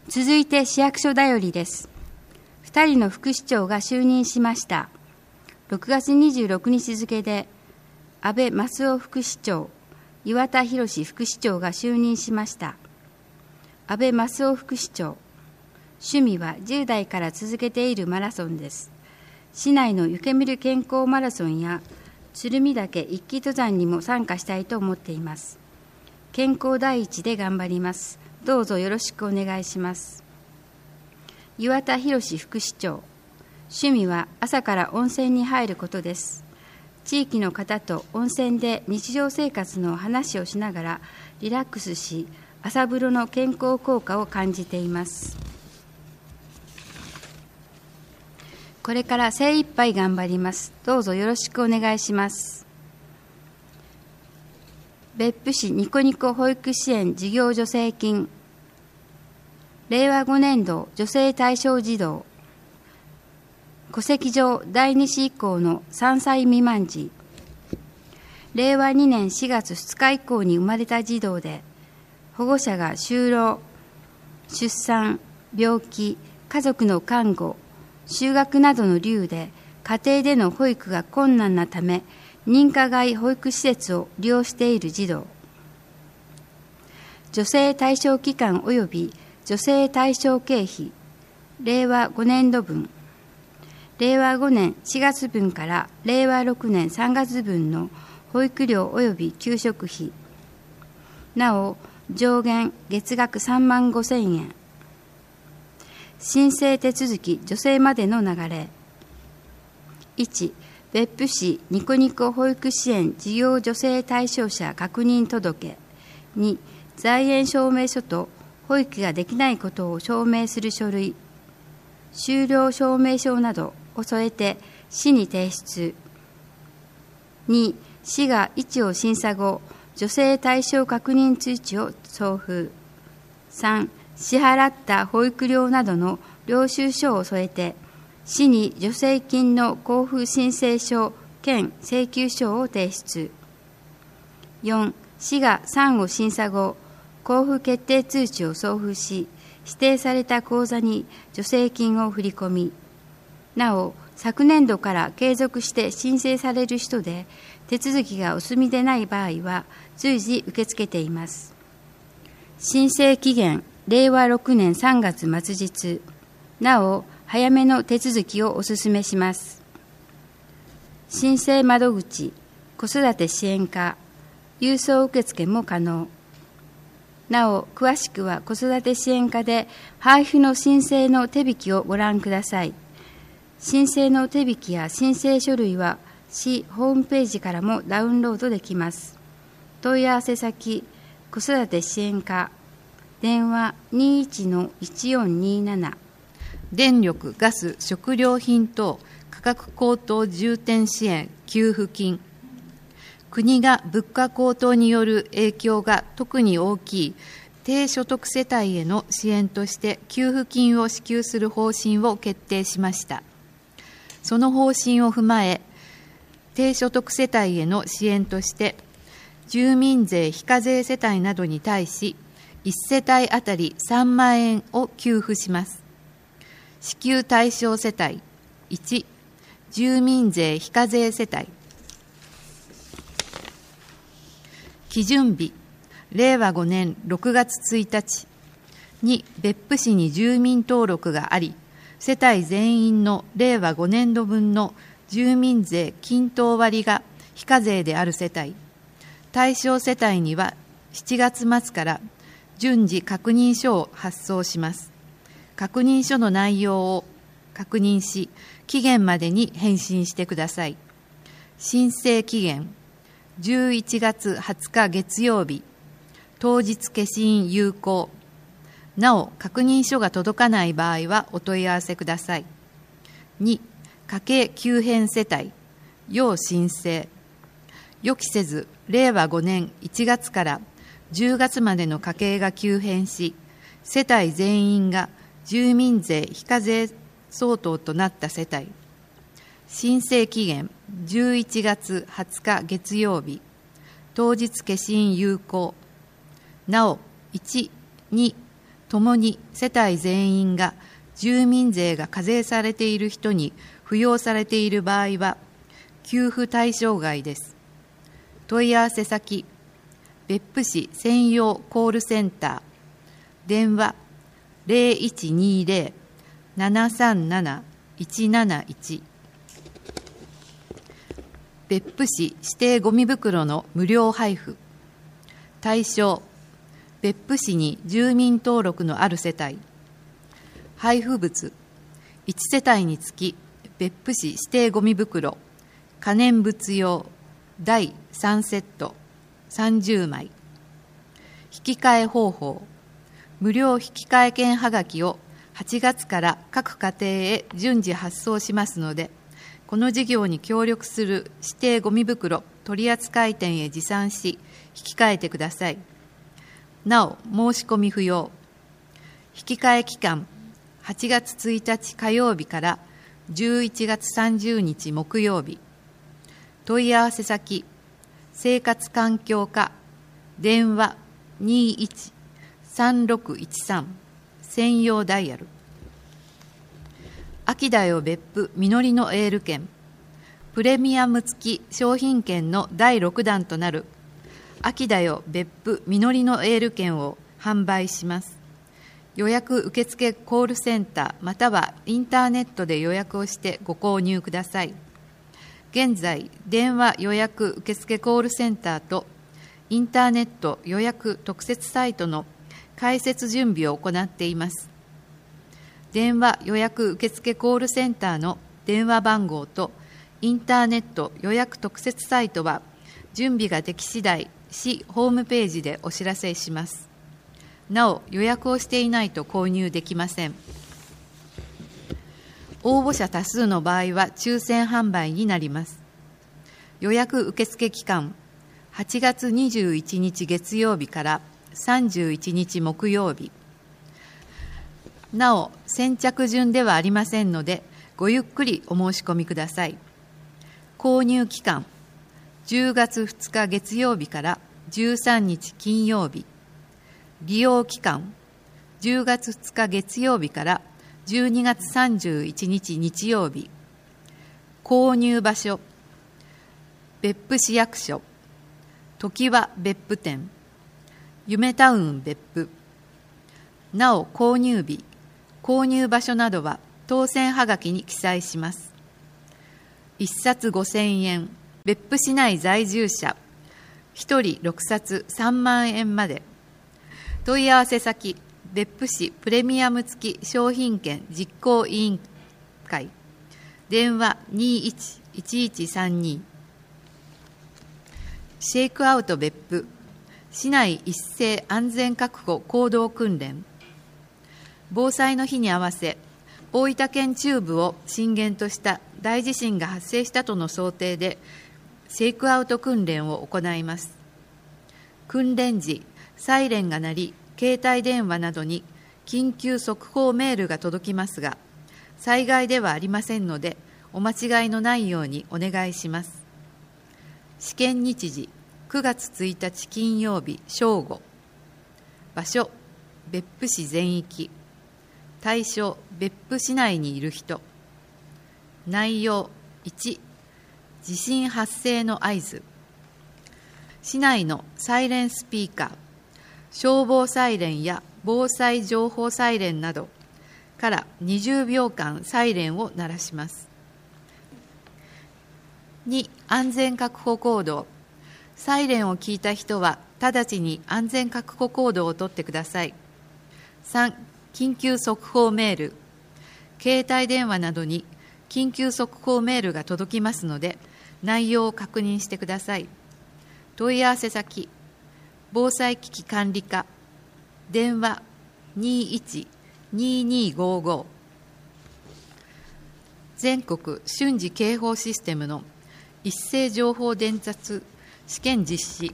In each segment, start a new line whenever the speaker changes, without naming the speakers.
続いて市役所だよりです。2人の副市長が就任しました。6月26日付で、安倍益夫副市長、岩田博副市長が就任しました。安倍益夫副市長、趣味は10代から続けているマラソンです。市内の湯煙健康マラソンや鶴見岳一気登山にも参加したいと思っています。健康第一で頑張ります。どうぞよろしくお願いします。岩田博副市長、趣味は朝から温泉に入ることです。地域の方と温泉で日常生活の話をしながらリラックスし、朝風呂の健康効果を感じています。これから精一杯頑張ります。どうぞよろしくお願いします。別府市ニコニコ保育支援事業助成金、令和5年度女性対象児童、戸籍上第2子以降の3歳未満児、令和2年4月2日以降に生まれた児童で、保護者が就労、出産、病気、家族の看護、就学などの理由で家庭での保育が困難なため、認可外保育施設を利用している児童、助成対象期間及び助成対象経費、令和5年度分、令和5年4月分から令和6年3月分の保育料及び給食費、なお上限月額3万5,000円。申請手続き助成までの流れ。1、別府市ニコニコ保育支援事業助成対象者確認届。2、在園証明書と保育ができないことを証明する書類、終了証明書などを添えて市に提出。2、市が一応審査後、助成対象確認通知を送付。3、支払った保育料などの領収書を添えて、市に助成金の交付申請書兼請求書を提出。4、市が3を審査後、交付決定通知を送付し、指定された口座に助成金を振り込み、なお、昨年度から継続して申請される人で、手続きがお済みでない場合は、随時受け付けています。申請期限、令和6年3月末日。なお、早めの手続きをお勧めします。申請窓口、子育て支援課、郵送受付も可能。なお、詳しくは子育て支援課で配布の申請の手引きをご覧ください。申請の手引きや申請書類は市ホームページからもダウンロードできます。問い合わせ先、子育て支援課、電話 21-1427。
電力・ガス・食料品等価格高騰重点支援給付金。国が物価高騰による影響が特に大きい低所得世帯への支援として給付金を支給する方針を決定しました。その方針を踏まえ、低所得世帯への支援として、住民税非課税世帯などに対し、1世帯あたり3万円を給付します。支給対象世帯、1、住民税非課税世帯。基準日、令和5年6月1日。2、別府市に住民登録があり、世帯全員の令和5年度分の住民税均等割が非課税である世帯。対象世帯には7月末から順次確認書を発送します。確認書の内容を確認し、期限までに返信してください。申請期限、11月20日月曜日、当日消印有効。なお、確認書が届かない場合はお問い合わせください。2、家計急変世帯、要申請。予期せず、令和5年1月から10月までの家計が急変し、世帯全員が住民税非課税相当となった世帯。申請期限、11月20日月曜日、当日消印有効。なお、1、2、 ともに世帯全員が住民税が課税されている人に扶養されている場合は給付対象外です。問い合わせ先、別府市専用コールセンター、電話 0120-737-171、別府市指定ゴミ袋の無料配布、対象、別府市に住民登録のある世帯、配布物、1世帯につき別府市指定ゴミ袋、可燃物用、第3セット、30枚。引き換え方法、無料引き換え券はがきを8月から各家庭へ順次発送しますので、この事業に協力する指定ゴミ袋取扱店へ持参し、引き換えてください。なお、申し込み不要。引き換え期間、8月1日火曜日から11月30日木曜日。問い合わせ先、生活環境課、電話 21-3613 専用ダイヤル。秋だよ別府みのりのエール券、プレミアム付き商品券の第6弾となる秋だよ別府みのりのエール券を販売します。予約受付コールセンターまたはインターネットで予約をしてご購入ください。現在、電話予約受付コールセンターとインターネット予約特設サイトの開設準備を行っています。電話予約受付コールセンターの電話番号とインターネット予約特設サイトは準備ができ次第、市ホームページでお知らせします。なお、予約をしていないと購入できません。応募者多数の場合は抽選販売になります。予約受付期間、8月21日月曜日から31日木曜日。なお、先着順ではありませんので、ごゆっくりお申し込みください。購入期間、10月2日月曜日から13日金曜日。利用期間、10月2日月曜日から12月31日日曜日。購入場所、別府市役所、常盤別府店、夢タウン別府。なお、購入日、購入場所などは当選はがきに記載します。1冊5000円、別府市内在住者、1人6冊3万円まで。問い合わせ先、別府市プレミアム付き商品券実行委員会、電話 21-1132。シェイクアウト別府、市内一斉安全確保行動訓練。防災の日に合わせ、大分県中部を震源とした大地震が発生したとの想定で、シェイクアウト訓練を行います。訓練時、サイレンが鳴り、携帯電話などに緊急速報メールが届きますが、災害ではありませんので、お間違いのないようにお願いします。試験日時、9月1日金曜日正午。場所、別府市全域。対象、別府市内にいる人。内容、1、地震発生の合図。市内のサイレンスピーカー、消防サイレンや防災情報サイレンなどから20秒間サイレンを鳴らします。2、安全確保行動。サイレンを聞いた人は直ちに安全確保行動をとってください。3、緊急速報メール。携帯電話などに緊急速報メールが届きますので、内容を確認してください。問い合わせ先、防災危機管理課、電話 21-2255。全国瞬時警報システムの一斉情報伝達試験実施。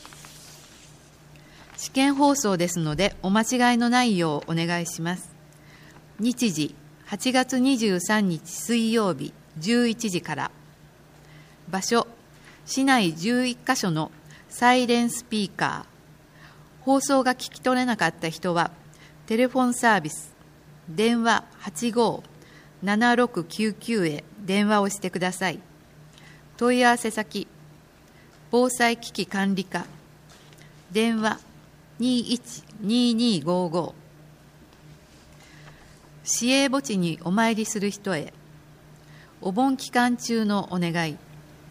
試験放送ですのでお間違いのないようお願いします。日時、8月23日水曜日11時から。場所、市内11カ所のサイレンスピーカー。放送が聞き取れなかった人はテレフォンサービス、電話 85-7699 へ電話をしてください。問い合わせ先、防災危機管理課、電話 212255。市営墓地にお参りする人へ、お盆期間中のお願い。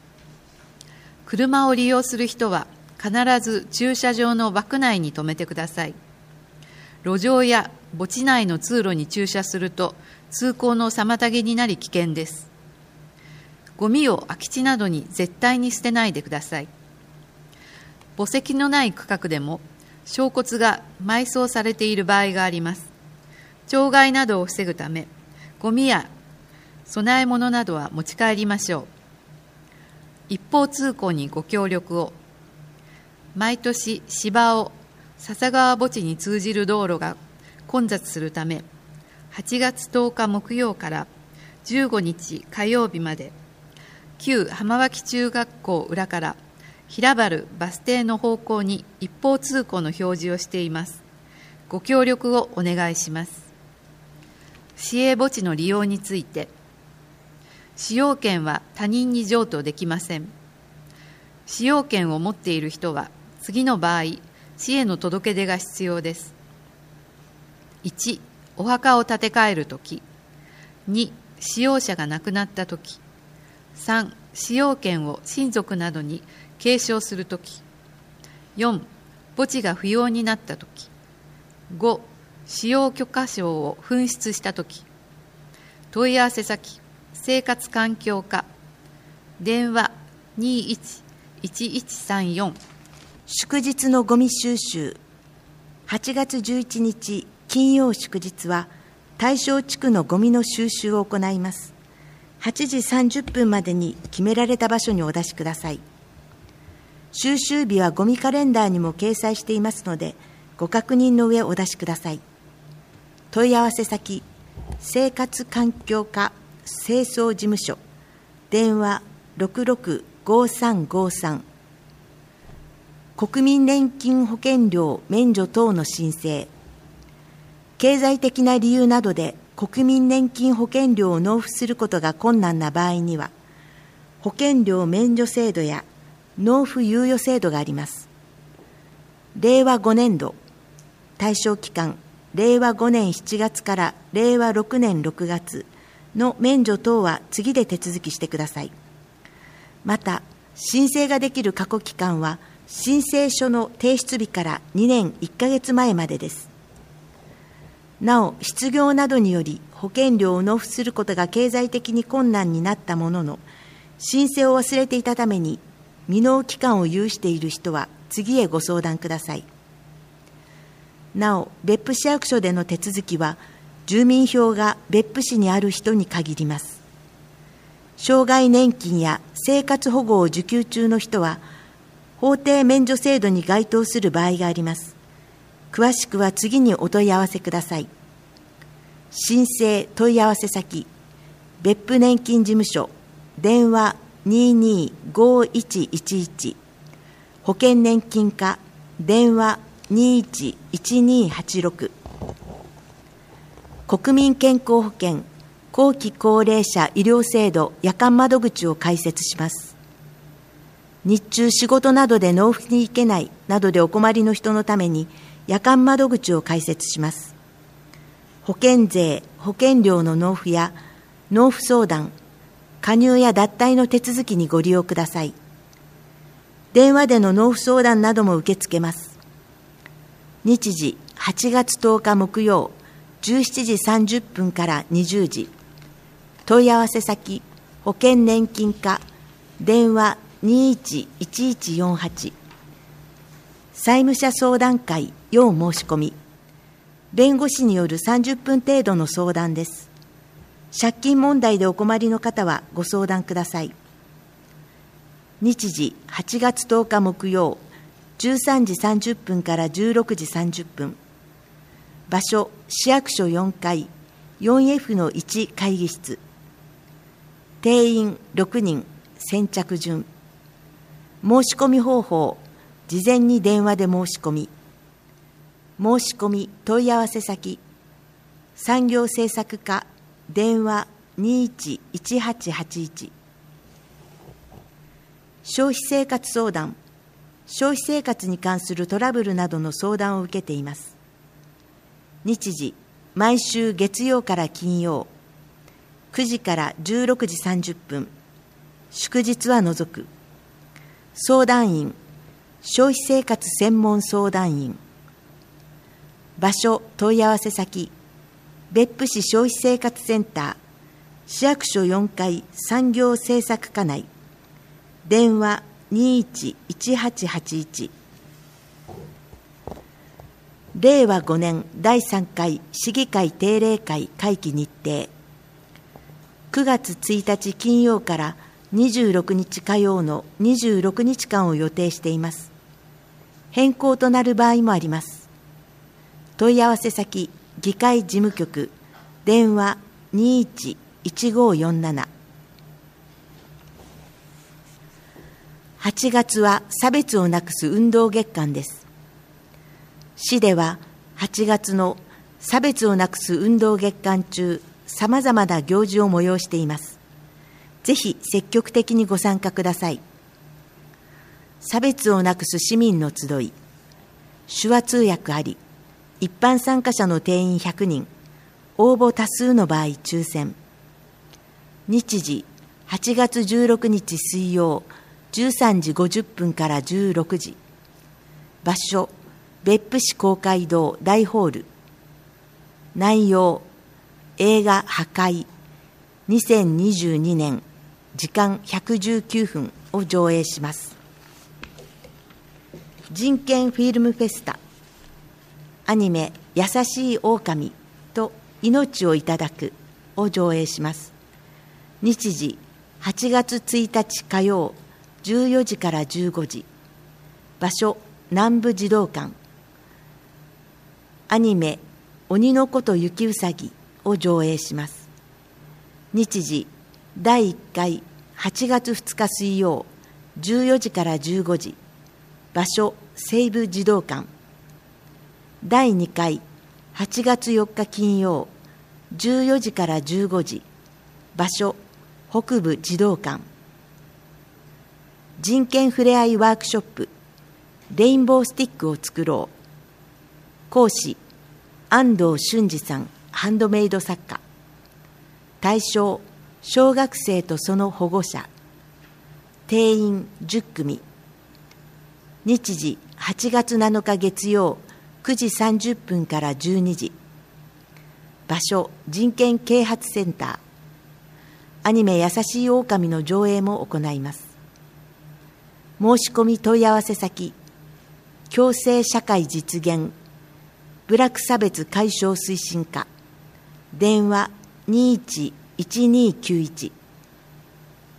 車を利用する人は必ず駐車場の枠内に停めてください。路上や墓地内の通路に駐車すると通行の妨げになり危険です。ゴミを空き地などに絶対に捨てないでください。墓石のない区画でも焼骨が埋葬されている場合があります。鳥害などを防ぐため、ゴミや供え物などは持ち帰りましょう。一方通行にご協力を。毎年芝尾笹川墓地に通じる道路が混雑するため、8月10日木曜から15日火曜日まで、旧浜脇中学校裏から平原バス停の方向に一方通行の表示をしています。ご協力をお願いします。市営墓地の利用について、使用権は他人に譲渡できません。使用権を持っている人は次の場合、市への届け出が必要です。1、お墓を建て替えるとき。2、使用者が亡くなったとき。3、使用権を親族などに継承するとき。4、墓地が不要になったとき。5、使用許可証を紛失したとき。問い合わせ先、生活環境課、電話 21-1134。
祝日のゴミ収集。8月11日金曜祝日は大正地区のゴミの収集を行います。8時30分までに決められた場所にお出しください。収集日はゴミカレンダーにも掲載していますので、ご確認の上お出しください。問い合わせ先、生活環境課清掃事務所、電話 665353。国民年金保険料免除等の申請。経済的な理由などで国民年金保険料を納付することが困難な場合には、保険料免除制度や納付猶予制度があります。令和5年度、対象期間、令和5年7月から令和6年6月の免除等は次で手続きしてください。また、申請ができる過去期間は、申請書の提出日から2年1ヶ月前までです。なお、失業などにより保険料を納付することが経済的に困難になったものの、申請を忘れていたために未納期間を有している人は次へご相談ください。なお、別府市役所での手続きは、住民票が別府市にある人に限ります。障害年金や生活保護を受給中の人は、法定免除制度に該当する場合があります。詳しくは次にお問い合わせください。申請問い合わせ先、別府年金事務所、電話 225111。保険年金課、電話 211286。国民健康保険後期高齢者医療制度夜間窓口を開設します。日中仕事などで納付に行けないなどでお困りの人のために夜間窓口を開設します。保険税、保険料の納付や納付相談、加入や脱退の手続きにご利用ください。電話での納付相談なども受け付けます。日時8月10日木曜17時30分から20時。問い合わせ先、保険年金課、電話211148。債務者相談会要申し込み。弁護士による30分程度の相談です。借金問題でお困りの方はご相談ください。日時8月10日木曜13時30分から16時30分。場所、市役所4階 4F-1 会議室。定員6人、先着順。申し込み方法、事前に電話で申し込み。 申し込み問い合わせ先、産業政策課電話 211881。 消費生活相談、消費生活に関するトラブルなどの相談を受けています。日時、毎週月曜から金曜、9時から16時30分、祝日は除く。相談員、消費生活専門相談員。場所、問い合わせ先、別府市消費生活センター、市役所4階産業政策課内、電話211881。令和5年第3回市議会定例会会期日程、9月1日金曜から26日火曜の26日間を予定しています。変更となる場合もあります。問い合わせ先、議会事務局、電話211547。8月は差別をなくす運動月間です。市では8月の差別をなくす運動月間中、さまざまな行事を催しています。ぜひ積極的にご参加ください。差別をなくす市民の集い、手話通訳あり、一般参加者の定員100人、応募多数の場合抽選。日時、8月16日水曜、13時50分から16時。場所、別府市公会堂大ホール。内容、映画破壊、2022年、時間119分を上映します。人権フィルムフェスタ、アニメ、優しい狼と命をいただくを上映します。日時、8月1日火曜、14時から15時。場所、南部児童館。アニメ、鬼の子と雪うさぎを上映します。日時、第1回8月2日水曜、14時から15時。場所、西部児童館。第2回8月4日金曜、14時から15時。場所、北部児童館。人権ふれあいワークショップ、レインボースティックを作ろう。講師、安藤俊二さん、ハンドメイド作家。対象、小学生とその保護者。定員10組。日時、8月7日月曜、9時30分から12時。場所、人権啓発センター。アニメ、優しい狼の上映も行います。申し込み問い合わせ先、共生社会実現、部落差別解消推進課、電話211291。